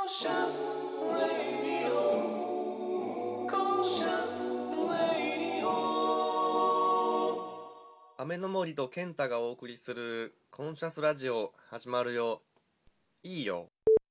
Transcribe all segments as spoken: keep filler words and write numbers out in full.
Conscious Radio Conscious Radio 雨の森と健太がお送りするコンシャスラジオ始まるよ。いいよ。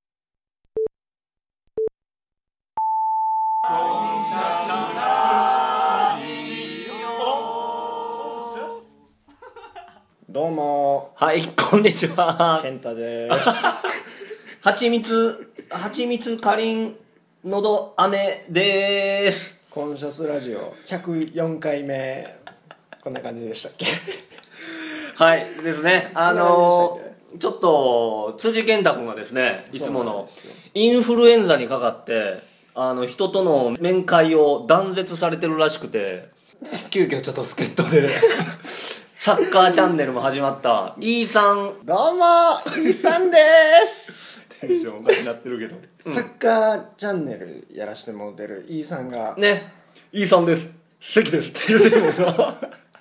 どうもはい、こんにちは。 健太ですはちみつ、はちみつかりんのど飴でーす。 コンシャスラジオひゃくよんかいめ、こんな感じでしたっけ？ はいですね。あのー、ちょっと辻健太君がですね、いつものインフルエンザにかかってあの人との面会を断絶されてるらしくて、急遽ちょっと助っ人でサッカーチャンネルも始まったイーさん。 どうもイーさんですテンションおかしになってるけど、 うん、サッカーチャンネルやらしてもうてるイーさんがね、イーさんです、関ですって言うてるもんな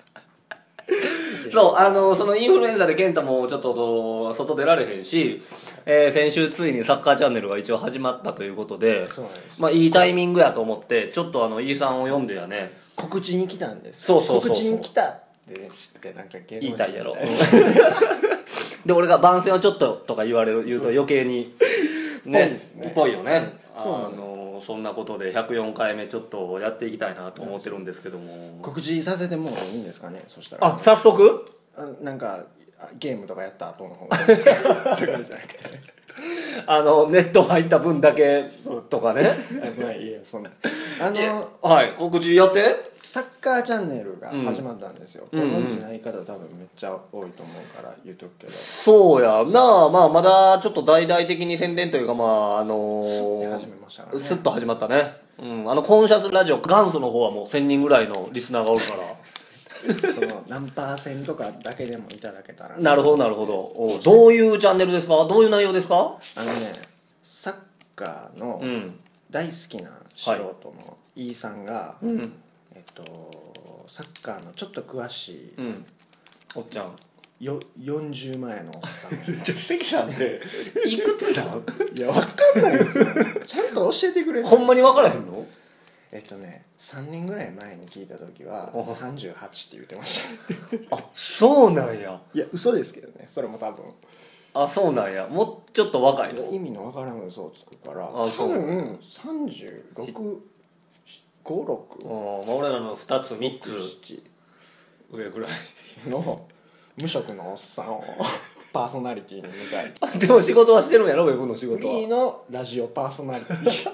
そう、あのそのインフルエンザで健太もちょっと外出られへんし、えー、先週ついにサッカーチャンネルが一応始まったということで、 そうなんです。 まあいいタイミングやと思ってちょっとあのイーさんを読んでやね、 告知に来たんです。 そうそうそうそう、 告知に来たって知ってなんか芸能人言いたいやろみいで俺が番宣をちょっととか言われる言うと余計にね、 ぽいですねぽいよね。 そうなのあのそんなことでひゃくよんかいめちょっとやっていきたいなと思ってるんですけども、 告知させてもいいんですかね？そしたらあ、早速あなんかゲームとかやった後の方がいいですか？そういうことじゃなくてあのネット入った分だけとかねまあいいやそんなあいやのはい、告知やって。 サッカーチャンネルが始まったんですよ、 うんご存知ない方多分めっちゃ多いと思うから言うとくけど、 そうやなあ、まあまだちょっと大々的に宣伝というか、まああのー、 始めましたからね。 スッと始まったね。うん、あのコンシャスラジオ元祖の方はもうせんにんぐらいのリスナーがおるからその何パーセントかだけでもいただけたらなるほどなるほど。おどういうチャンネルですか？どういう内容ですか？ あのねサッカーのうん大好きな素人のイーさんが、 うんえっとサッカーのちょっと詳しい、 うん、おっちゃんよよんじゅうまえのおっさんじゃ関さんっていくつなんいや分かんないですよちゃんと教えてくれる。 ほんまに分からへんの？ えっとねさんねんぐらい前に聞いた時はおさんじゅうはちって言ってましたあ、そうなんや。 いや嘘ですけどねそれも多分あ、そうなんや。もうちょっと若いの？ 意味のわからん嘘をつくからあそう多分さんじゅうろく、ご、ろく、 うん、まあ俺らのふたつみっつな上ぐらいなの無職のおっさんをパーソナリティに迎えでも仕事はしてるんやろ、ウェブの仕フ事は。 リーのラジオパーソナリティ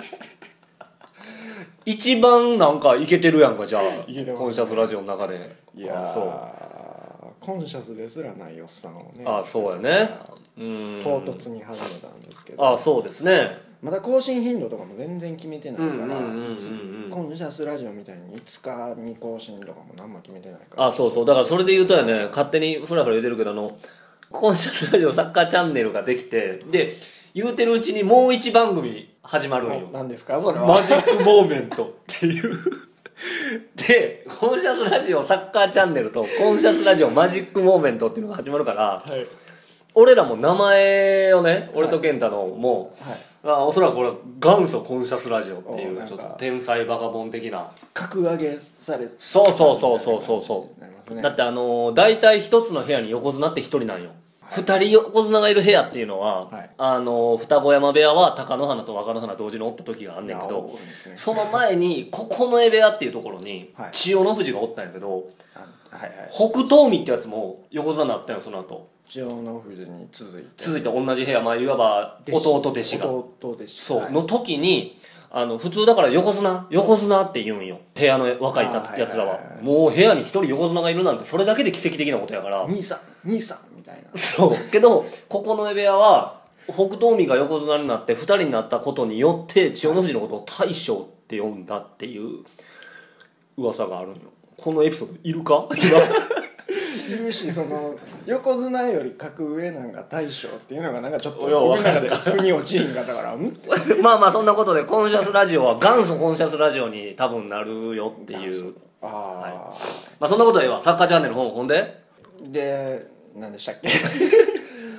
一番なんかイケてるやんか、じゃあイケてますねコンシャスラジオの中で。 いやーあそうコンシャスですらないおっさんをねあ、そうやね。うん唐突に始めたんですけどあ、そうですね。 まだ更新頻度とかも全然決めてないからうんうんうんうんうんいつコンシャスラジオみたいにいつかに更新とかも何も決めてないからあ、そうそう、だからそれで言うとやね、勝手にフラフラ言うてるけど、あのコンシャスラジオサッカーチャンネルができて、で言うてるうちにもう一番組始まるんよ。 何ですかそれはマジックモーメントっていうでコンシャスラジオサッカーチャンネルとコンシャスラジオマジックモーメントっていうのが始まるから、 はい俺らも名前をね、俺と健太のもう、 はいあ、おそらくこれ元祖コンシャスラジオっていうおなんかちょっと天才バカボン的な。 格上げされそうそうそうそうそうそうなりますねだってあのー、大体一つの部屋に横綱って一人なんよ。二人横綱がいる部屋っていうのは、 はい、 あのー、二子山部屋は貴乃花と若乃花同時におった時があんねんけいやど、 多いですねその前に九重部屋っていうところにはい千代の富士がおったんやけど、 あはいはい北東海ってやつも横綱になったんよ。その後千代の富士に続いて続いて同じ部屋、まあ、いわば弟弟子が弟弟子そう、 はいの時にあの普通だから横綱横綱って言うんよ、部屋の若いたあーやつらは、 はいはいはいもう部屋に一人横綱がいるなんてそれだけで奇跡的なことやから兄さん兄さんみたいなそうけど九重部屋は北東海が横綱になって二人になったことによって千代の富士のことを大将って呼んだっていう噂があるんよ。このエピソードいるかいるしその横綱より格上なんか大将っていうのがなんかちょっといや僕の中わかるで腑に落ちんかったからうんってまあまあそんなことでコンシャスラジオは元祖コンシャスラジオに多分なるよっていうああ、 はいまあそんなことではサッカーチャンネル本ほんでで何でしたっけ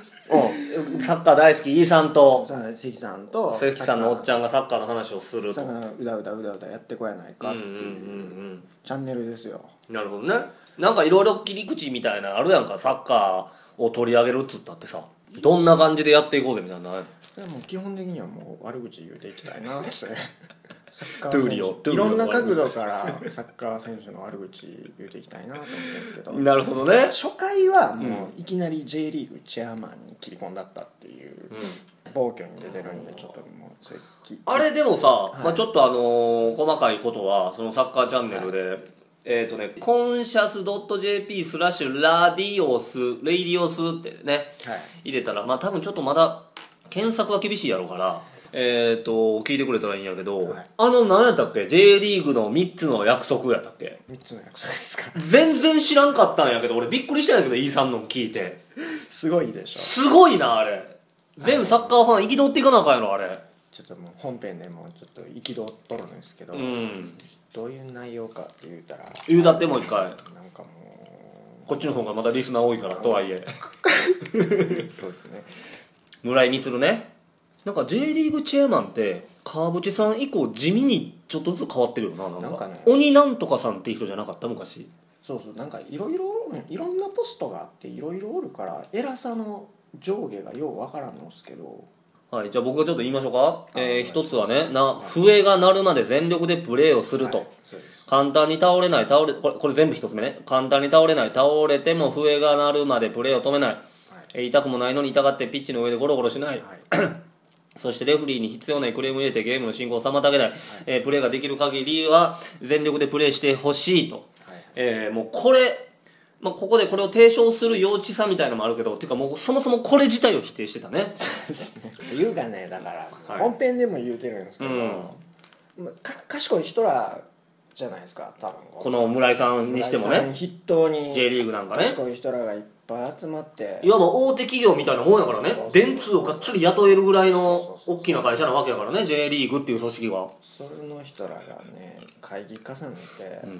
うんサッカー大好きイーさんとさあ関さんと関さんのおっちゃゃんがサッカーの話をするとさあうだうだうだうだやってこやないかっていううんうんうんチャンネルですよ。 うんなるほどね。なんかいろいろ切り口みたいなのあるやんか。サッカーを取り上げるっつったってさどんな感じでやっていこうぜみたいなのない？ でも基本的にはもう悪口言うていきたいなってサッカトゥーリオー選手トゥーリオいろんな角度からサッカー選手の悪口言うていきたいなと思ってるんですけどなるほどね、 初回はもういきなり J リーグチェアマンに切り込んだったっていううん暴挙に出てるんでちょっともうそれきあれでもさ、 いまあ、ちょっとあのー細かいことはそのサッカーチャンネルで、えっ、ー、とねコンシャス .jp スラッシュラディオスレイディオスってねはい入れたらまあ多分ちょっとまだ検索は厳しいやろうからえっ、ー、と聞いてくれたらいいんやけど、 はいあの何やったっけ J リーグのみっつの約束やったっけみっつの約束ですか全然知らんかったんやけど俺びっくりしたんやけど E さんの聞いてすごいでしょ。 すごいなあれ全サッカーファン憤っていかなあかんやろあれちょっともう本編でもちょっと憤っとるんですけど、 うんどういう内容かって言うたら言うだってもう一回なんかもこっちの方がまだリスナー多いからとはいえうそうですね。 村井満ねなんか J リーグチェアマンって川淵さん以降地味にちょっとずつ変わってるよななんかなんかね鬼なんとかさんって人じゃなかった昔そうそうなんかいろいろいろんなポストがあっていろいろおるから偉さの上下がようわからんのですけど、 はいじゃあ僕がちょっと言いましょうかあえー、 お願いします一つはねな笛が鳴るまで全力でプレーをすると、 はいそうです簡単に倒れない倒れこれこれ全部一つ目ね簡単に倒れない倒れても笛が鳴るまでプレーを止めない、えー痛くもないのに痛がってピッチの上でゴロゴロしない、 はいそしてレフェリーに必要ないクレームを入れてゲームの進行を妨げない、えープレーができる限りは全力でプレーしてほしいと、 はいえーもうこれ、まあ、ここでこれを提唱する幼稚さみたいなのもあるけどていうかもうそもそもこれ自体を否定してたねっていうかねだからはい本編でも言うてるんですけど、 うんまあか賢い人らじゃないですか多分この村井さんにしてもね村井さん筆頭に J リーグなんかね賢い人らがいっぱい集まっていわば大手企業みたいなもんやからねそうそう電通をがっつり雇えるぐらいのそうそうそう大きな会社なわけやからね J リーグっていう組織は、 その人らがね会議重ねて、 うん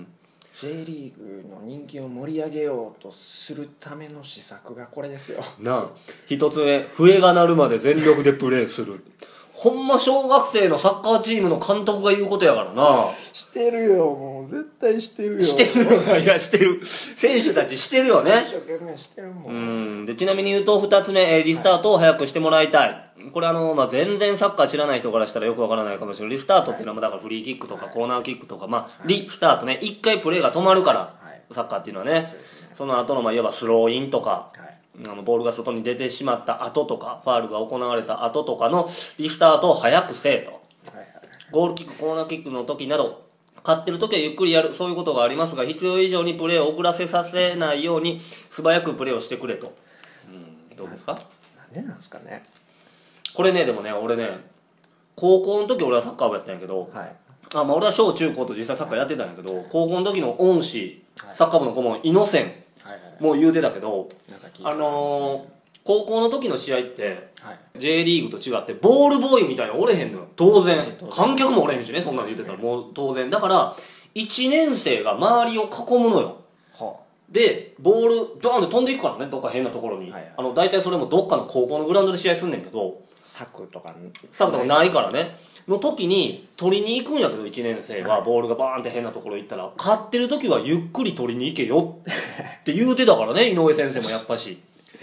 J リーグの人気を盛り上げようとするための施策がこれですよ。 なあ一つ目笛が鳴るまで全力でプレーするほんま小学生のサッカーチームの監督が言うことやからなしてるよもう絶対してるよ。 してるよないやしてる選手たちしてるよね一生懸命してるも。 うんんでちなみに言うとふたつめえーリスタートを早くしてもらいたい、これあの、まあ、全然サッカー知らない人からしたらよくわからないかもしれないリスタートっていうのはまあだからフリーキックとかコーナーキックとか、まあ、リスタートね一回プレーが止まるから、 はいサッカーっていうのはねその後のまあいわばスローインとかはいあのボールが外に出てしまった後とかファールが行われた後とかのリスタートを早くせえとはいはいゴールキックコーナーキックの時など勝ってる時はゆっくりやるそういうことがありますが必要以上にプレーを遅らせさせないように素早くプレーをしてくれと、うん、どうですかなんでなんですかね。 これねでもね俺ね高校の時俺はサッカー部やったんやけど、 はいあまあ、俺は小中高と実際サッカーやってたんやけど高校の時の恩師はいサッカー部の顧問イノセンはいはいもう言うてたけどなんか聞いたあのー高校の時の試合ってはい J リーグと違ってボールボーイみたいなのおれへんのよ当然観客もおれへんしねそんなの言ってたらもう当然だからいちねん生が周りを囲むのよはでボールドーンって飛んでいくからねどっか変なところに、 はいはいあの大体それもどっかの高校のグラウンドで試合すんねんけど柵とかサブとかないからねの時に取りに行くんやけどいちねん生はボールがバーンって変なところ行ったら勝ってる時はゆっくり取りに行けよって言うてたからね井上先生もやっぱし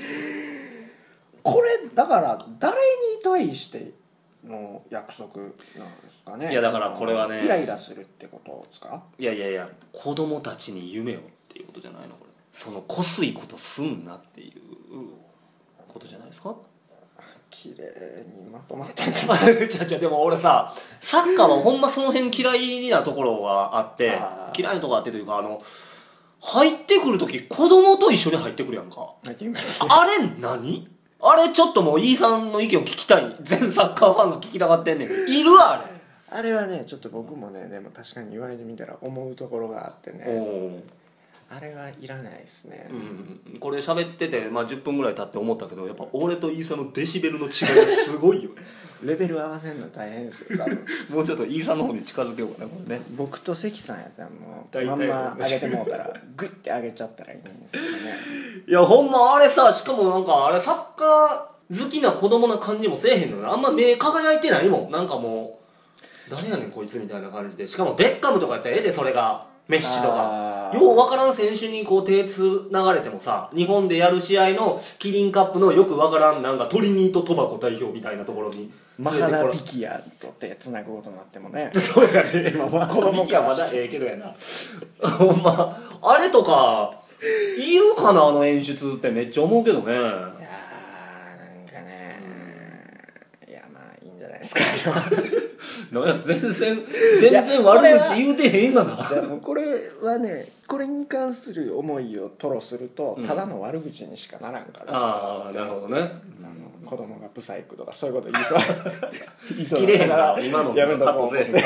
これだから誰に対しての約束なんですかね。 いやだからこれはねイライラするってことですか。 いやいやいや子供たちに夢をっていうことじゃないのこれそのこすいことすんなっていうことじゃないですか綺麗にまとまったんじゃじゃでも俺さサッカーはほんまその辺嫌いなところがあってあー嫌いなところあってというかあの入ってくる時子供と一緒に入ってくるやんか入ってみますあれ何あれちょっともう E さんの意見を聞きたい全サッカーファンが聞きたがってんねんいるあれあれはねちょっと僕もねでも確かに言われてみたら思うところがあってねおあれはいらないですね、 うん、これ喋ってて、まあ、じゅっぷんぐらい経って思ったけどやっぱ俺とイーサのデシベルの違いがすごいよねレベル合わせるの大変ですよ多分もうちょっとイーサの方に近づけようかなこれね。 僕と関さんやったらもう大体まんま上げてもうたらグッて上げちゃったらいいんですけどねいやほんまあれさ、しかもなんかあれサッカー好きな子供な感じもせえへんのよな。あんま目輝いてないもん。なんかもう誰やねんこいつみたいな感じで、しかもベッカムとかやったらええで、それがメッシとかあーようわからん選手にこう手つ流れてもさ、日本でやる試合のキリンカップのよくわからんなんかトリニート・トバコ代表みたいなところにマ連れてこらハダピキヤと手つなぐことになってもねそうやね。 まあまあ子供はまだええけどやな。ほんま、あれとか、いるかなあの演出ってめっちゃ思うけどね。 いやーなんかねいやまあいいんじゃないですかなんや全然、全然悪口言うてへんがな。 じゃあもうこれはねこれに関する思いを吐露すると、 うんただの悪口にしかならんから、 ああ、なるほどね。 あの子供がブサイクとかそういうこと言いそう言いそう切れへんだから、今のカやめとこうットせえへん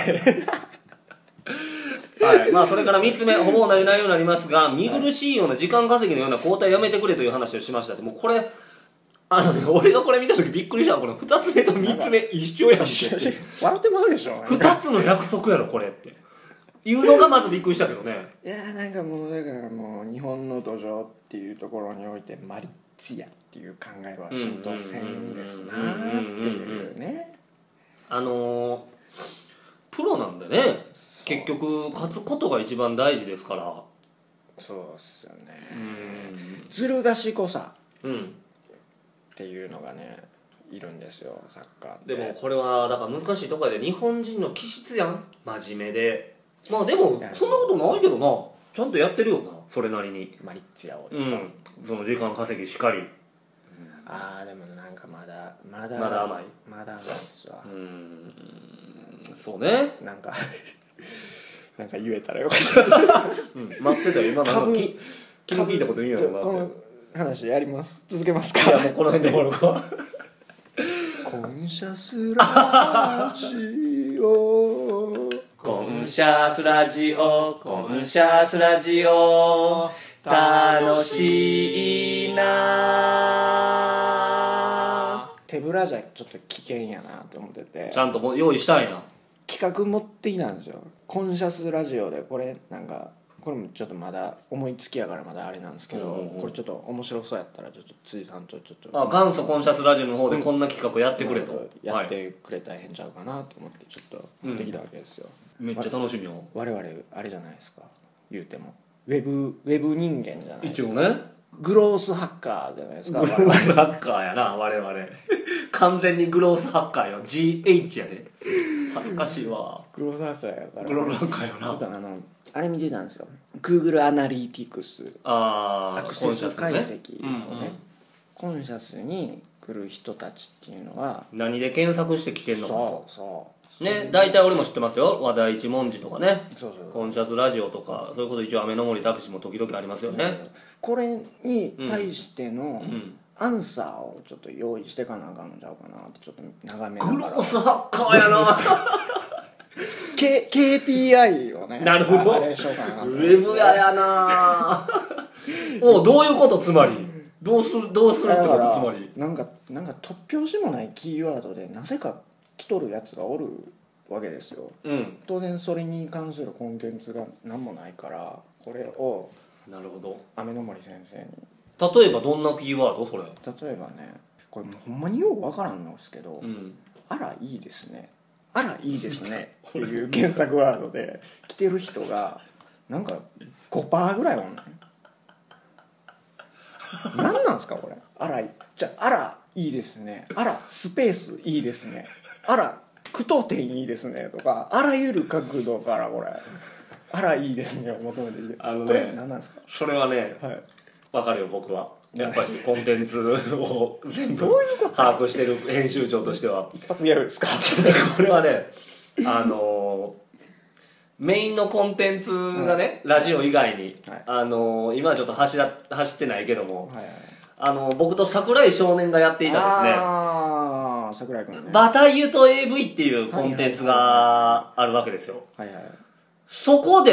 から。はい。まあ、それからみっつめ、ほぼ同じ内容になりますが、見苦しいような時間稼ぎのような交代やめてくれという話をしましたって、もうこれ、あのね、俺がこれ見たときびっくりしたのこのふたつめとみっつめ一緒やんけって。 笑ってまうでしょふたつの約束やろ、これって。いうのがまずびっくりしたけどね。 いやーなんかもうだからもう日本の土壌っていうところにおいてマリッツィアっていう考えは浸透せんですなーっていうねあのー、プロなんでね、結局勝つことが一番大事ですから。 そうっすよねうん。 ずる賢さうん。 っていうのがねいるんですよサッカーってでもこれはだから難しいところで日本人の気質やん、真面目で。まあでもそんなことないけどな、ちゃんとやってるよな、それなりに。 マリッツィアをう使う、 ん、その時間稼ぎしかり。 ああでもなんかまだまだまだ甘いまだ甘いっすわう、ん、そうね。 なんかなんか言えたらよかったうん、待ってたよ今なんか株き気の利いたこと言うんやろうなこのって。 話やります続けますいやかもうこの辺で終わるか。 コンシャスラジオコンシャスラジオ、コンシャスラジオ、楽しいな。 手ぶらじゃちょっと危険やなと思っててちゃんともう用意したんや。 企画持ってきたんですよコンシャスラジオでこれなんかこれもちょっとまだ思いつきやからまだあれなんですけど、 うんうんうんこれちょっと面白そうやったらちょっと辻さんとちょっとあ、元祖コンシャスラジオの方でこんな企画やってくれと。 やっはい、 てくれたら変ちゃうかなと思ってちょっと持ってきたわけですよ、 めっちゃ楽しみよ。 我々あれじゃないですか言うてもウェブウェブ人間じゃないですか一応ね。 グロースハッカーじゃないですかグロースハッカーやな、我々。完全にグロースハッカーよ。ジーエイチ やで。恥ずかしいわ。 グロースハッカーやからグロースハッカーよちょっな。 とあのあれ見てたんですよ Google アナリティクスあー、 アクセス解析をねうんうん、 コンシャスに来る人たちっていうのは何で検索して来てんのかそうと。 そうね、大体俺も知ってますよ。和田一文字とかね。 そうそうコンシャスラジオとか、それこそ一応雨の森拓司も時々ありますよね。 これに対してのんアンサーをちょっと用意してかなあかんのちゃうかなってちょっと眺めなグロがらースハッカーやな。 K- ケーピーアイ をねなるほどあれしようかなとウ思ってェブややな。おうどういうことつまり。どうする、どうするってこだからとつまり。 なんかなんか突拍子もないキーワードでなぜか来とるやつがおるわけですようん。 当然それに関するコンテンツが何もないからこれをなるほど。 雨の森先生に例えばどんなキーワードそれ。 例えばねこれもうほんまにようわからんのですけど、 うん。 あらいいですねあらいいですねっていう検索ワードで来てる人がなんか ごパーセント ぐらいおんねん何なんすかこれあらいじゃああらいいですねあらスペースいいですねあら句読点いいですねとかあらゆる角度からこれあらいいですねを求めていてあのねこれ何なんですかそれはね、 はいわかるよ僕は。やっぱりコンテンツを全部どういうこと把握してる編集長としては。 一発ギャグですかこれはね、あのーメインのコンテンツがね、ラジオ以外に、 はいあのー今はちょっと走ら走ってないけども、 はいはいあのー僕と桜井少年がやっていたですね、 ああ桜井君ねバタイユと エーブイ っていうコンテンツがあるわけですよ。 はいはいそこでね、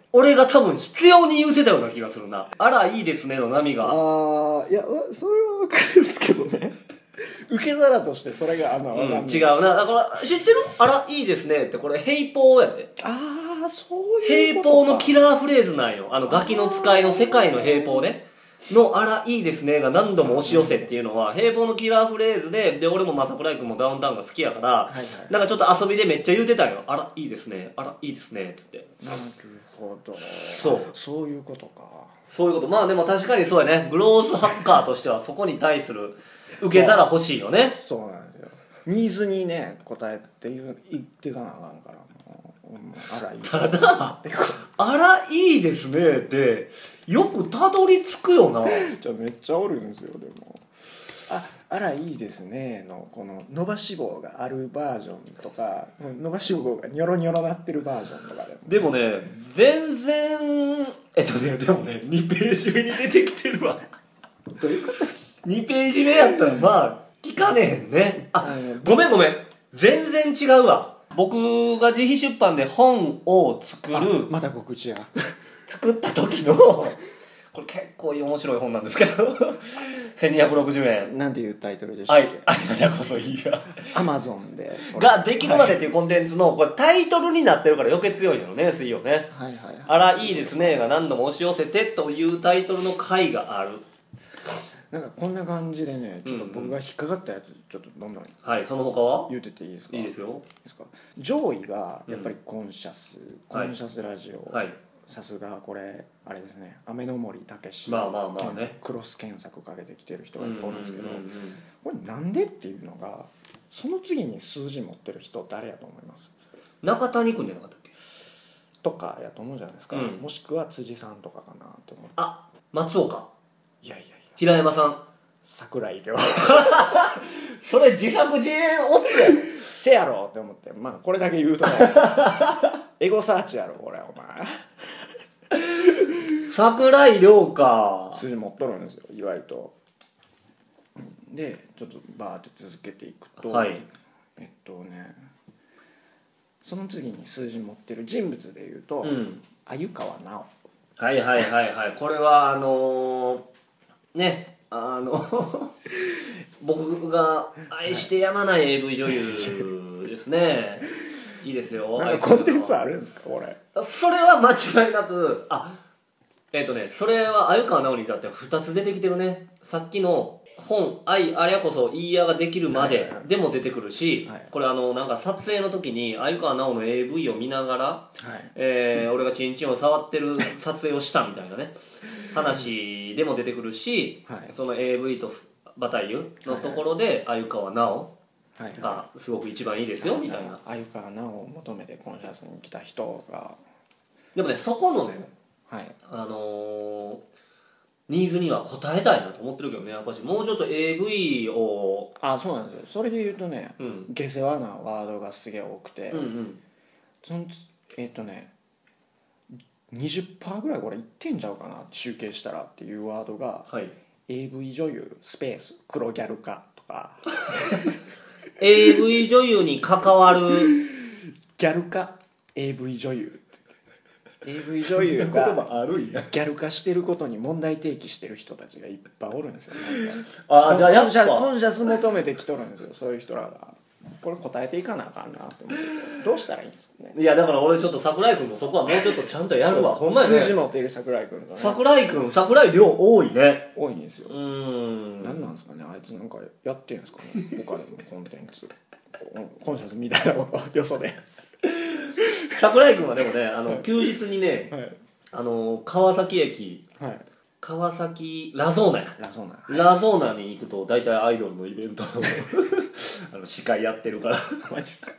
俺が多分必要に言うてたような気がするな。あらいいですねの波が。 ああいやそれは分かるんですけどね受け皿としてそれがあんま分かんない、 うん、違うな。だから知ってる？あらいいですねってこれ平方やで。 ああそういう平ことか方のキラーフレーズなんよ。あのガキの使いの世界の平方ねのあらいいですねが何度も押し寄せっていうのは平方のキラーフレーズで、で俺もまさくらい君もダウンタウンが好きやから、 はいはい、 なんかちょっと遊びでめっちゃ言うてたんよ。あらいいですね、あらいいですねっつって。 なるほどそうそういうことかそういうこと。まあでも確かにそうやね。グロースハッカーとしてはそこに対する受け皿欲しいよね。 そうなんですよニーズにね答えて言っていかなあかんからもう、うん、あらいいただあらいいですねってよくたどり着くよな。 じゃあめっちゃおるんですよでもああらいいですねのこの伸ばし棒があるバージョンとか伸ばし棒がニョロニョロなってるバージョンとかでもでもね全然えっとねでもねにページ目に出てきてるわ。 どういうことにページ目やったらまあ聞かねえんね。あごめんごめん全然違うわ。僕が自費出版で本を作るまた告知や作った時のこれ結構面白い本なんですけどせんにひゃくろくじゅうえんなんていうタイトルでしたはいっけありがこそいいやアマゾンでができるまでっていうコンテンツのこれタイトルになってるから余計強いのね水曜ね。 はいはいはいあらいいですねが何度も押し寄せてというタイトルの回がある。 なんかこんな感じでねちょっと僕が引っかかったやつちょっとどんどんはいその他は言うてていいですかいいですよ。 いいですか上位がやっぱりコンシャス、コンシャスラジオ、 はいさすがこれあれですね雨の森武史まあまあまあねクロス検索かけてきてる人がいっぱいおるんですけど、 うんうんうんうんこれなんでっていうのがその次に数字持ってる人誰やと思います？ 中谷君じゃなかったっけ？ とかやと思うじゃないですか、 うんもしくは辻さんとかかなと思ってあ松岡いやいやいや平山さん桜井亮それ自作自演おつやろせやろって思ってまあこれだけ言うとねエゴサーチやろこれお前桜井亮か数字持っとるんですよ意外と。でちょっとバーって続けていくと、 はいえっとねその次に数字持ってる人物でいうとうん鮎川直はいはいはいはいこれはあのー、ねあの僕が愛してやまない エーブイ 女優ですねいいですよ。 なんかコンテンツあるんですかこれ？ それは間違いなくあえっ、ー、とねそれは鮎川直にだってふたつ出てきてるね。さっきの本「愛あれこそ言いやができるまで」でも出てくるし、 はいこれあのなんか撮影の時に鮎川直の エーブイ を見ながら、 はいえー俺がチンチンを触ってる撮影をしたみたいなね話でも出てくるし、 はいその エーブイ とバタイユのところで鮎川直はいはいがすごく一番いいですよみたいな。 鮎川直を求めてコンシャスに来た人がでもねそこのねはいあのーニーズには応えたいなと思ってるけどね。やっぱしもうちょっと エーブイ をあそうなんですよ。それで言うとね、 うん下世話なワードがすげえ多くて、 うんうんそのえっ、とね にじゅっパーセント ぐらいこれいってんちゃうかな集計したらっていうワードが、 はいエーブイ 女優スペース黒ギャル化とかエーブイ 女優に関わるギャル化 エーブイ 女優 エーブイ 女優があるんや。 ギャル化してることに問題提起してる人たちがいっぱいおるんですよ。なんかあじゃあやっコンシャコぱンシャス求めてきとるんですよそういう人らが。これ答えていかなあかんなって思ってどうしたらいいんですかね。 いやだから俺ちょっと桜井君もそこはもうちょっとちゃんとやるわ。ほんまや数字ね。 持っている桜井君がね桜井君桜井亮多いね。 多いんですよ。 うーん何なんですかねあいつなんかやってんですかね他でもコンテンツコンシャスみたいなことよそで桜井君はでもねあの休日にねはいあの川崎駅はい川崎ラゾーナやラソーナラゾーナに行くと大体アイドルのイベントのあの司会やってるからマジっすか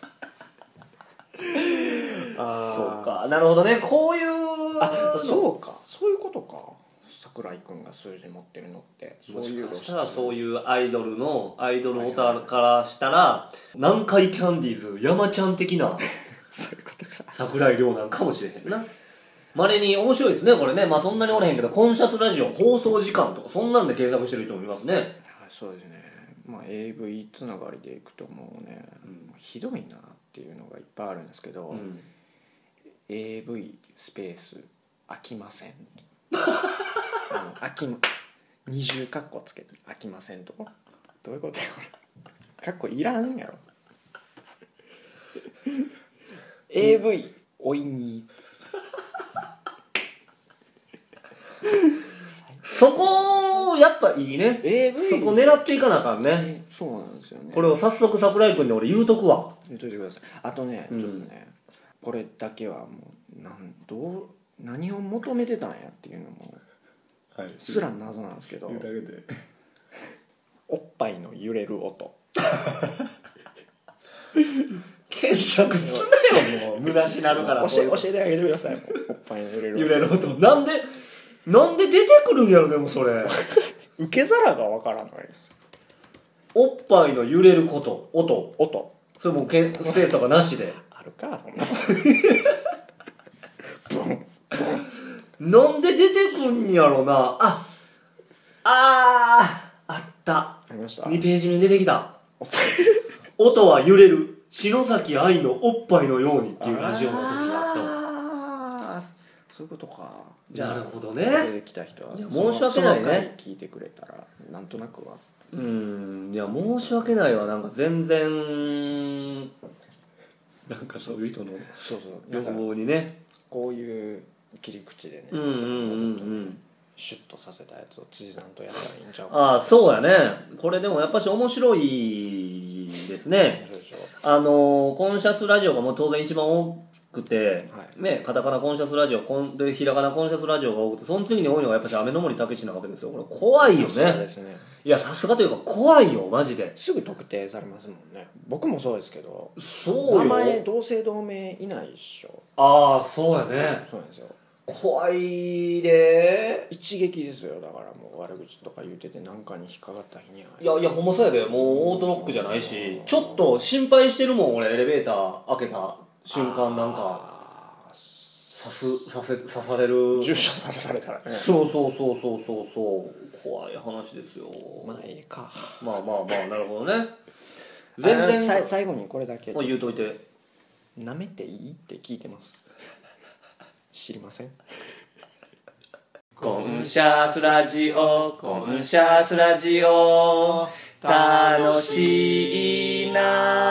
そうかなるほどねこういうあそうかそういうことか桜井君が数字持ってるのってそういうそしたらそういうアイドルのアイドルオタからしたら南海キャンディーズ山ちゃん的なそういうことか桜井亮なんかもしれへんな。まれに面白いですねこれね。まあそんなにおれへんけどコンシャスラジオ放送時間とかそんなんで検索してる人もいますね。 はいそうですねまあ エーブイ つながりでいくともうね、うん、ひどいなっていうのがいっぱいあるんですけど、 うん、 エーブイ スペース飽きませんあの飽き二重カッコつけて飽きませんとかどういうことやこれカッコいらんやろエーブイ おいにそこやっぱいいね。 エーブイそこ狙っていかなあかんね。 そうなんですよねこれを早速桜井君に俺言うとくわ。 言っといてください。あとね、 うんちょっとねこれだけはもうなんどう何を求めてたんやっていうのもはいすら謎なんですけど、 けでおっぱいの揺れる音検索すなよもう無駄しなるから。 教え教えてあげてくださいもうおっぱいの揺れる音揺れる音なんでなんで出てくるんやろ。でもそれ受け皿がわからないですよおっぱいの揺れること音音それもうけんスペースとかなしであるかそんなブンなんで出てくんやろな。ああーあったありましたにページに出てきた。 おっぱい音は揺れる篠崎愛のおっぱいのようにっていうラジオの時があったわ。 あーそういうことかなるほどね。 出てきた人はいや申し訳ないねその回聞いてくれたらなんとなくはうーんいや申し訳ないわ。なんか全然なんかそういう人のそうそうなん欲か望にね。 こういう切り口でね、 うんうんうんうんシュッとさせたやつを辻さんとやったらいいんちゃうかああそうやね。これでもやっぱし面白いですね。 そうでしょあのーコンシャスラジオがもう当然一番多くて、 はいね、カタカナコンシャスラジオコンでひらがなコンシャスラジオが多くて、その次に多いのがやっぱし雨の森武史なわけですよ。これ怖いよさすがでね。 すねいやさすがというか怖いよマジで。 すぐ特定されますもんね僕もそうですけどそうよ。 名前同姓同名いないっしょああそうやね。 そうなんですよ怖いで。 一撃ですよだからもう悪口とか言うてて何かに引っかかった日にはいやいやほんまそうやで。もうオートロックじゃないし、ちょっと心配してるもん俺。エレベーター開けた瞬間なんかあ刺す刺せ刺される。 ー住所さらされたらねそうそうそうそうそうそう怖い話ですよ。 まあええかまあまあまあなるほどね。全然あさ最後にこれだけもう言うといて。 舐めていいって聞いてます知りませんコンシャスラジオコンシャスラジオ楽しい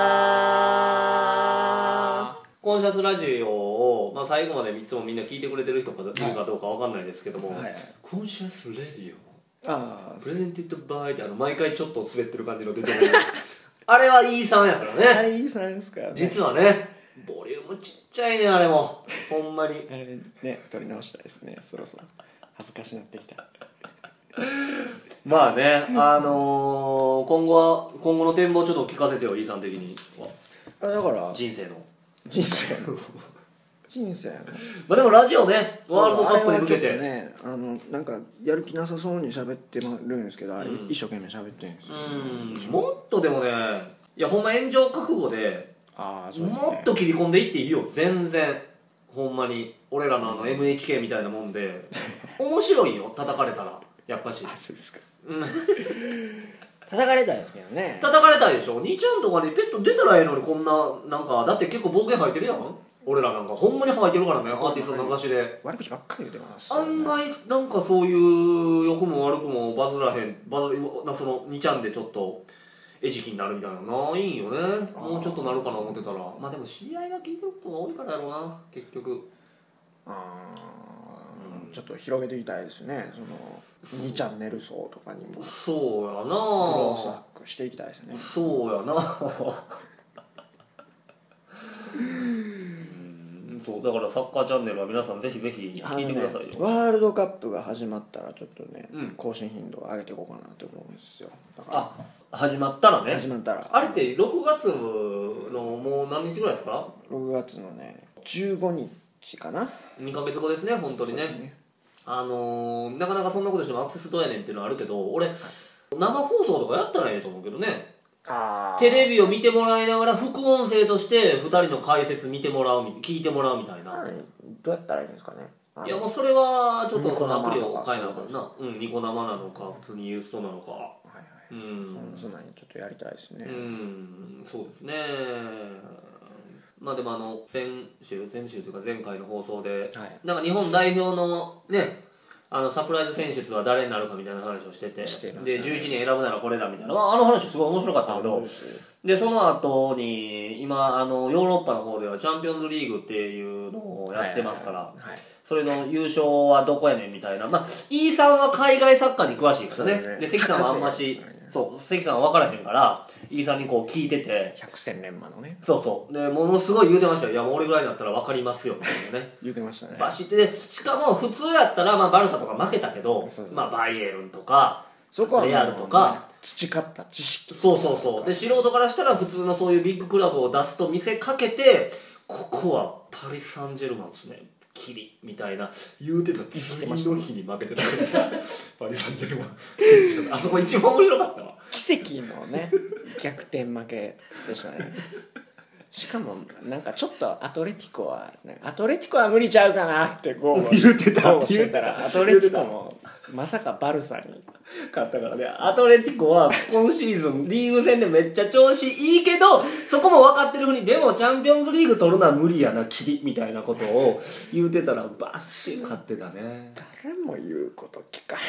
な。コンシャスラジオを、まあ、最後までいつもみんな聞いてくれてる人がいるかどうかわかんないですけども、 はいはいコンシャスラジオあプレゼンティッドバイってあの毎回ちょっと滑ってる感じの出てくるあれは イーさんやからあね。 あれいいさんですからね実はねボリュームちっちゃいねあれもほんまにあれね撮り直したいですねそろそろ恥ずかしなってきたまあねあのー、今後は今後の展望ちょっと聞かせてよ イーさん的にはあだから人生の。 人生の人生のまあでもラジオねワールドカップに向けあれはちょてっとねあのなんかやる気なさそうに喋ってるんですけどあれうん一生懸命喋ってるんですようんもっとでもねいやほんま炎上覚悟でああそうですねもっと切り込んでいっていいよ全然ほんまに俺らのあの エムエイチケー みたいなもんで面白いよ叩かれたらやっぱしあそうですかうん叩かれたいですけどね叩かれたいでしょ。兄ちゃんとかにペット出たらええのにこんななんかだって結構暴言吐いてるやん俺らなんかほんまに吐いてるからねアーティストの名指しで悪口ばっかり言うてます案外なんかそういう良くも悪くもバズらへんバズなそのにちゃんでちょっと餌食になるみたいなのないんよね。もうちょっとなるかな思ってたらまあでも知り合いが聞いてることが多いからやろうな結局。 あーちょっと広げていきたいですねそのにチャンネル層とかにもそうやなクロースアップしていきたいですねそうやなうんそうだからサッカーチャンネルは皆さんぜひぜひ聞いてくださいよ、 あのねワールドカップが始まったらちょっとね、 うん更新頻度を上げていこうかなと思うんですよだかあ始まったらねら始まったらあれってろくがつのもう何日ぐらいですか。 ろくがつのねじゅうごにちかなにかげつごですね本当にねそうですねあのー、なかなかそんなことしてもアクセスどうやねんっていうのはあるけど俺生放送とかやったらええと思うけどね。 あテレビを見てもらいながら副音声としてふたりの解説見てもらうみ聞いてもらうみたいな。 どうやったらいいんですかねあのいやもうそれはちょっとそのアプリをニコ生変えなあかんとな。うんニコ生なのか普通にユーストなのか。 はいはいうんそんなにちょっとやりたいですね、 うんそうですね。 まあでもあの先週先週というか前回の放送で、 はいなんか日本代表のねあのサプライズ選出は誰になるかみたいな話をしててしてましたねでじゅういちにん選ぶならこれだみたいな、まあ、あの話すごい面白かったけど、でその後に今あのヨーロッパの方ではチャンピオンズリーグっていうのをやってますから、 はいはいはい、 それの優勝はどこやねんみたいな、まあイーさんは海外サッカーに詳しいですよね。 そうねで関さんはあんまし、そう関さんは分からへんからイーさんにこう聞いてて、 百戦錬磨のねそうそうでものすごい言うてましたよ。いやもう俺ぐらいになったら分かりますよみたいなね言ってましたね。 バシッてでしかも普通やったら、まあ、バルサとか負けたけど、 そうそうまあ、バイエルンとかそこはレアルとか培った知識、 そうそうそうで素人からしたら普通のそういうビッグクラブを出すと見せかけて、ここはパリ・サンジェルマンですねキリみたいな言うてた次の日に負けてたパリ・サンジェルマンあそこ一番面白かったわ。 奇跡のね逆転負けでしたね。しかもなんかちょっとアトレティコはアトレティコは無理ちゃうかなってゴー言ってたゴーしてたらアトレティコもまさかバルサに勝ったからね。アトレティコは今シーズンリーグ戦でめっちゃ調子いいけど、そこも分かってるふうにでもチャンピオンズリーグ取るのは無理やなキリみたいなことを言うてたらバッシリ勝ってたね。 誰も言うこと聞か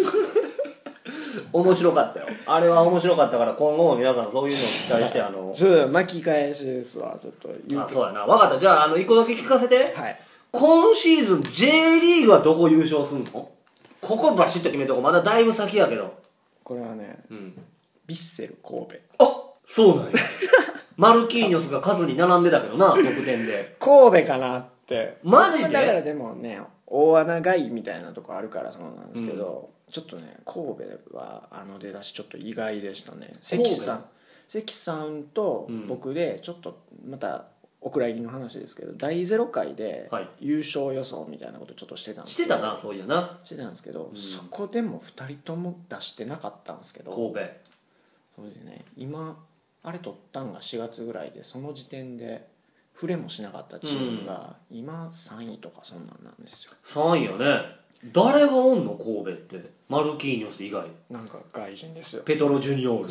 面白かったよ。あれは面白かったから今後も皆さんそういうのを期待してあのちょっと巻き返しですわ。ちょっと言うあそうやな分かった。じゃああの一個だけ聞かせて、 はい、 今シーズン J リーグはどこ優勝すんの？ここバシッと決めとこう。まだだいぶ先やけど。 これはねうんヴィッセル神戸あそうなんやマルキーニョスが数に並んでたけどな得点で神戸かなってマジでだからでもね大穴街みたいなとこあるからそうなんですけど、うん、ちょっとね神戸はあの出だしちょっと意外でしたね。関さん関さんと僕でちょっとまたお蔵入りの話ですけどだいゼロ回で優勝予想みたいなことちょっとしてたんですけど、 してたなそういやなしてたんですけど、 うん、 そこでもふたりとも出してなかったんですけど神戸そうですね今あれ取ったんがしがつぐらいでその時点で触れもしなかったチームが今さんいとかそんなんなんですよ。 さんいやね。誰がおんの神戸ってマルキーニョス以外なんか外人ですよ。 ペトロ・ジュニオールだ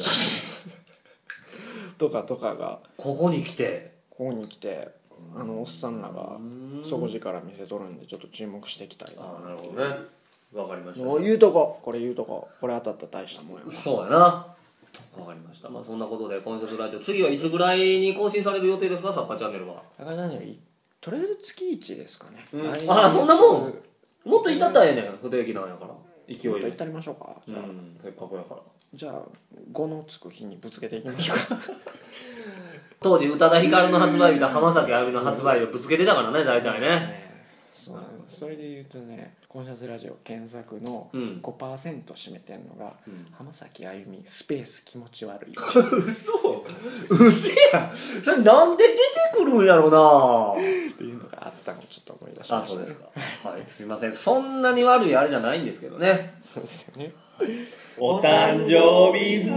とかとかがここに来てここに来てあのおっさんらが底力見せとるんでちょっと注目していきたいな。 ああなるほどねわかりました。 もう言うとここれ言うとここれ当たったら大したもんや。 そうやなわかりました。まあそんなことでコンセプトラジオ次はいつぐらいに更新される予定ですか？サッカーチャンネルは。 サッカーチャンネルとりあえず月いちですかね、 うん、あそんなもんもっといったったらええねん不定期なんやから勢いでもっといったりましょうか。じゃあ、 うん、せっかくやからじゃあごのつく日にぶつけていきましょうか当時宇多田ヒカルの発売日と浜崎あゆみの発売日をぶつけてたからね大体ね。 そうそれで言うとねコンシャスラジオ検索のうんごパーセント 占めてんのが、 うん、 浜崎あゆみスペース気持ち悪い嘘嘘やそれなんで出てくるんやろなっていうのがあったのをちょっと思い出しました、ね、 あそうですかはいすいませんそんなに悪いあれじゃないんですけどね。 そうですよね。 お誕生日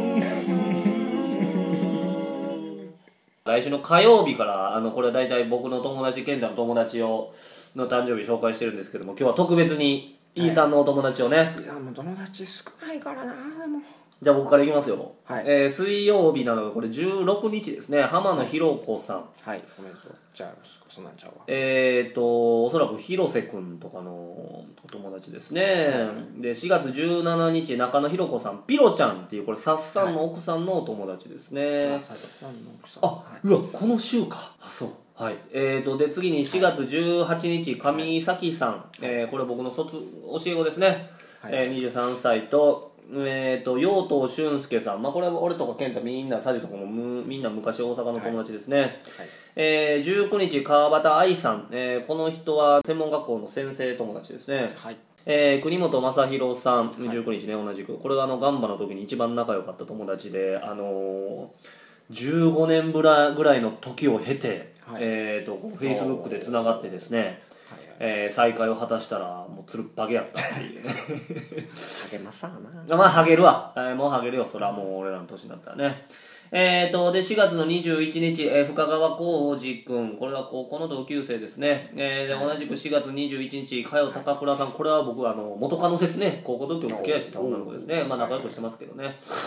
来週の火曜日からあのこれは大体僕の友達健太の友達をの誕生日紹介してるんですけども今日は特別に E さんのお友達をね、 いやもう友達少ないからなでもじゃあ僕からいきますよ、 はいえー水曜日なのでこれじゅうろくにちですね浜野ひろ子さん、 はいおめでとう。じゃあそんなんちゃうわ。 えーとおそらく広瀬くんとかのお友達ですね、でしがつじゅうしちにち中野ひろ子さんピロちゃんっていうこれさっさんの奥さんのお友達ですね、 あ斉藤さんの奥さんあ、うわこの週かあそうはいえーとで次にしがつじゅうはちにち上崎さん、えーこれ僕の卒教え子ですね、 はいえーにじゅうさんさいとえーと陽東俊介さん、まあ、これは俺とか健太みんなサジとかもむみんな昔大阪の友達ですね、 はいえーじゅうくにち川端愛さん、えーこの人は専門学校の先生友達ですね、 はいえー国本正弘さん、 いじゅうくにちね同じくこれはあのガンバの時に一番仲良かった友達であのーじゅうごねんぶらぐらいの時を経て、 はいえーとこのフェイスブックでつながってですね、 はいはいえー再会を果たしたらもうつるっぱげやったっていう励まさなまあハゲるわ、えーもうハゲるよそれはもう俺らの年になったらねえーとでしがつのにじゅういちにち、えー深川浩二君これは高校の同級生ですね、えー、で同じくしがつにじゅういちにち佳代高倉さんこれは僕あの元カノですね高校同級お付き合いしてた女の子ですねまあ仲良くしてますけどね、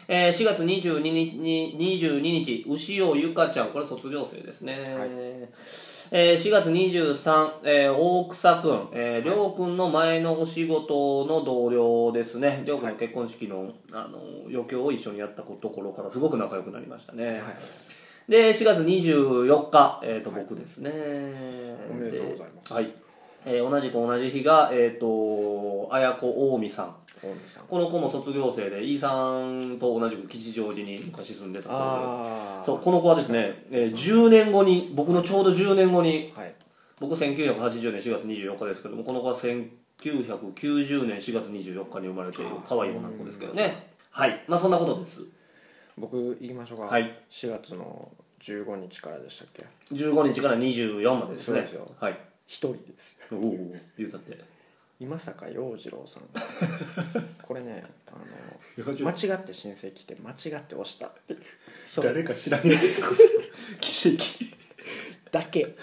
えー、しがつにじゅうににち、にじゅうににち、牛尾ゆかちゃん、これ卒業生ですね。 はいえー、しがつにじゅうさん、えー、大草くん、えー、りょうくんの前のお仕事の同僚ですね。りょうくんの結婚式の、あの余興を一緒にやったところからすごく仲良くなりましたね。 はい、 で、しがつにじゅうよっか、えーと、 はい僕ですね。 おめでとうございます。 はい。えー、同じく同じ日が、えーと、綾子近江さん。 大見さん。 この子も卒業生で、飯さんと同じく吉祥寺に昔住んでた子で、 ああ。 そう、この子はですね、えー、じゅうねんごに、僕のちょうどじゅうねんごに、 はい。 僕せんきゅうひゃくはちじゅうねんしがつにじゅうよっかですけども、この子はせんきゅうひゃくきゅうじゅうねんしがつにじゅうよっかに生まれている可愛い女の子ですけどね。はい。まあそんなことです。 僕言いましょうか。 はい。 しがつのじゅうごにちからでしたっけ。 じゅうごにちからにじゅうよっかまでですね。 そうですよ。 はい。 一人です。 おお、言うたって。 今坂洋次郎さん。これね、あの間違って申請来て間違って押したっていう。そう誰か知らんやつってこと奇跡だけ。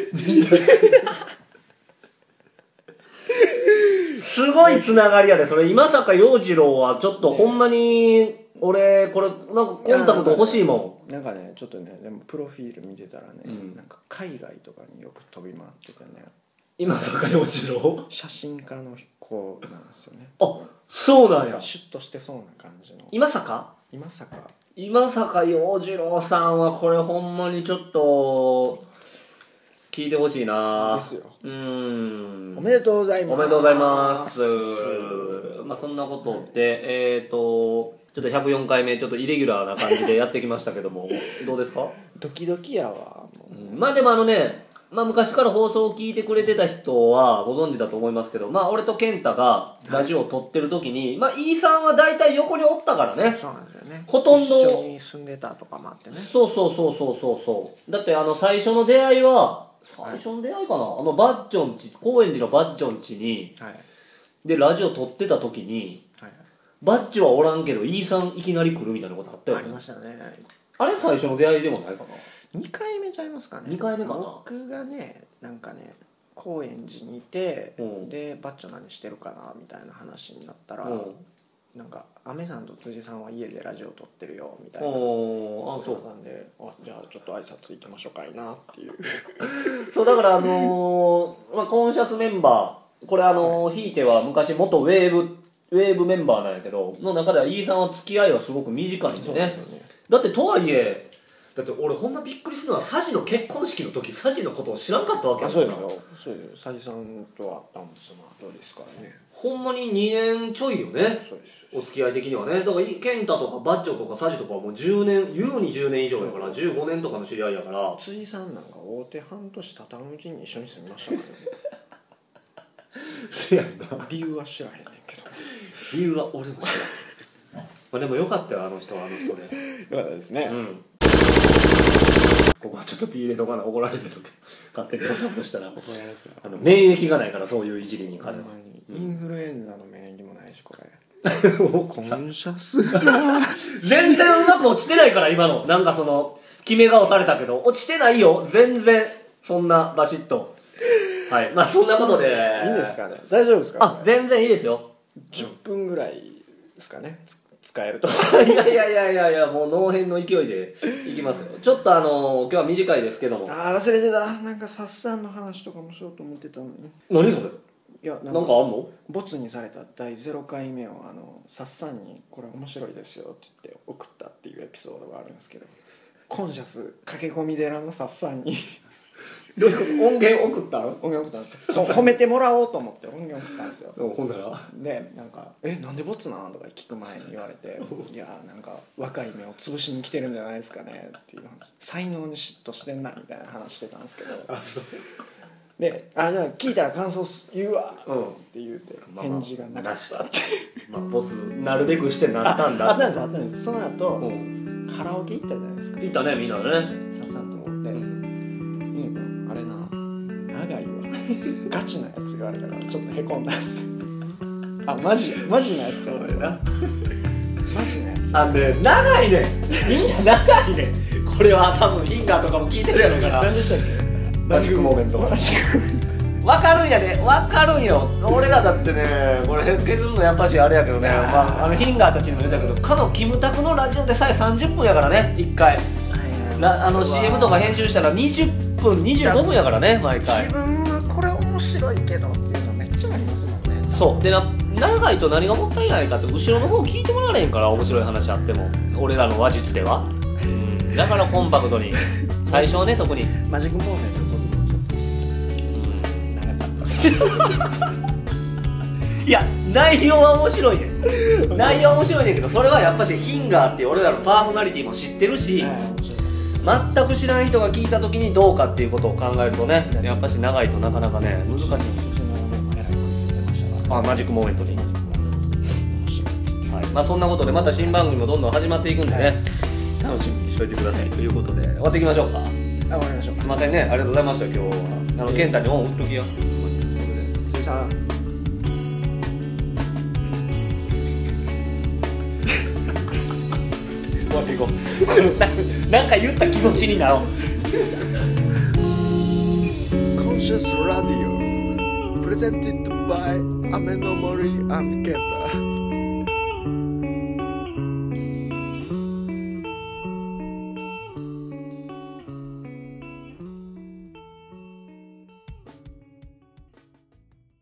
すごいつながりやで、それ今坂洋次郎はちょっとほんまに俺これなんかコンタクト欲しいもん。なんかねちょっとねでもプロフィール見てたらね、 うん、 なんか海外とかによく飛び回っててね。 今坂洋次郎写真家の子なんですよね。 あ、そうなんや。 シュッとしてそうな感じの。 今坂今坂今坂洋次郎さんはこれほんまにちょっと聞いてほしいな。 ですよ。 うーん。 おめでとうございます。 おめでとうございます。まあそんなことで、えっとちょっとひゃくよんかいめちょっとイレギュラーな感じでやってきましたけどもどうですか？ ドキドキやわ。もううん、まあでもあのね、まあ昔から放送を聞いてくれてた人はご存知だと思いますけど、まあ俺と健太がラジオを撮ってる時に、まあイーさんは大体横におったからね。 そうなんですよね。 ほとんど一緒に住んでたとかもあってね。 そうそうそうそうそうそうだってあの最初の出会いは最初の出会いかな、あのバッジョンち高円寺のバッジョンちにはいでラジオ撮ってた時にはいバッジはおらんけどイーさんいきなり来るみたいなことあったよあね。 りましたね。 あれ最初の出会いでもないかな。 にかいめちゃいますかね。 にかいめかな。 僕がねなんかね高円寺にいて、 うんでバッチョ何してるかなみたいな話になったら、 うんなんかアメさんと辻さんは家でラジオ撮ってるよみたいなおーあそうことなんで、あじゃあちょっと挨拶行きましょうかいなっていうそうだからあのーまあ、コンシャスメンバーこれあのーひいては昔元ウェーブウェーブメンバーなんやけどの中ではイーさんは付き合いはすごく短いんでそうなんねですよね。 だってとはいえだって俺ほんまびっくりするのはサジの結婚式の時サジのことを知らんかったわけやあそうですよ。そうですよ。佐治さんと会ったんその後ですからね。 ほんまににねんちょいよねそうです。 お付き合い的にはね。だから健太とかバッチョとかサジとかはもうじゅうねん優にじゅうねん以上やからじゅうごねんとかの知り合いやから辻さんなんか大手半年たたむうちに一緒に住みましたからねせやんな理由は知らへんねんけど。 理由は俺も知らんまあでもよかったよあの人はあの人でよかったですね。 うんここはちょっとピー入れとかな怒られるけど勝手にどうしたとしたら怒られますよ。 あの免疫がないからそういういじりに彼はほんまにインフルエンザの免疫もないしこれコンシャスな全然うまく落ちてないから今のなんかその決め顔されたけど落ちてないよ全然そんなバシッとはいまあそんなことでいいですかね大丈夫ですか、 あ全然いいですよじゅっぷんぐらいですかねつ使えるといやいやいやいやいやもう脳辺の勢いでいきますよちょっとあの今日は短いですけどもあー忘れてたなんかサッサンの話とかもしようと思ってたのに何それいやななんかあんのボツにされただいゼロかいめをあのサッサンにこれ面白いですよって言って送ったっていうエピソードがあるんですけどコンシャス駆け込み寺のサッサンにどういうこと音源送ったの音源送ったんですよほ褒めてもらおうと思って音源送ったんですよほんならでなんか「えなんでボツなん?」とか聞く前に言われて「いやーなんか若い芽を潰しに来てるんじゃないですかね」っていう話才能に嫉妬してんなみたいな話してたんですけどで「あじゃあ聞いたら感想言うわ」 うんって言うて返事がなかったってまあボスなるべくしてなったんだああったんですあったんですその後、 うんカラオケ行ったじゃないですかいたねみんなでねさっさんと思って「ゆね君あれな長いわガチなやつ言われたからちょっとへこんだんですあマジマジなやつそうだよなマジなやつあんで長いねみんな長いねこれは多分フィンガーとかも聞いてるやろから何でしたっけマジックモーメントマジックモーメント分かるんやで、分かるんよ。俺らだってね、これ削るのやっぱしあれやけどね、まあ、あのヒンガーたちにも言ったけど、かのキムタクのラジオでさえさんじゅっぷんやからね、いっかい。なあの シーエム とか編集したらにじゅっぷんにじゅうごふんやからね、毎回。 自分はこれ面白いけどっていうのめっちゃありますもんね。 そうでな、長いと何がもったいないかって後ろの方聞いてもらわれへんから、面白い話あっても俺らの話術では、うん、だからコンパクトに最初はね、特にマジックモーメント僕もちょっと長かったいや、内容は面白いね内容は面白いねんけど、それはやっぱしヒンガーっていう俺らのパーソナリティも知ってるし、全く知らん人が聞いた時にどうかっていうことを考えるとね、やっぱし長いとなかなかね難しい。あ、マジックモーメントに、はい、まあそんなことでまた新番組もどんどん始まっていくんでね、はい、楽しみにしといてくださいということで終わっていきましょうか。 あ、終わりましょう。 すいませんね、ありがとうございました。今日はあの健太に恩売っときよ。 辻さん、 終わっていこうなんか言った気持ちになろう。 コンシャスラディオプレゼンティッドバイアメノモリアンドケンタ。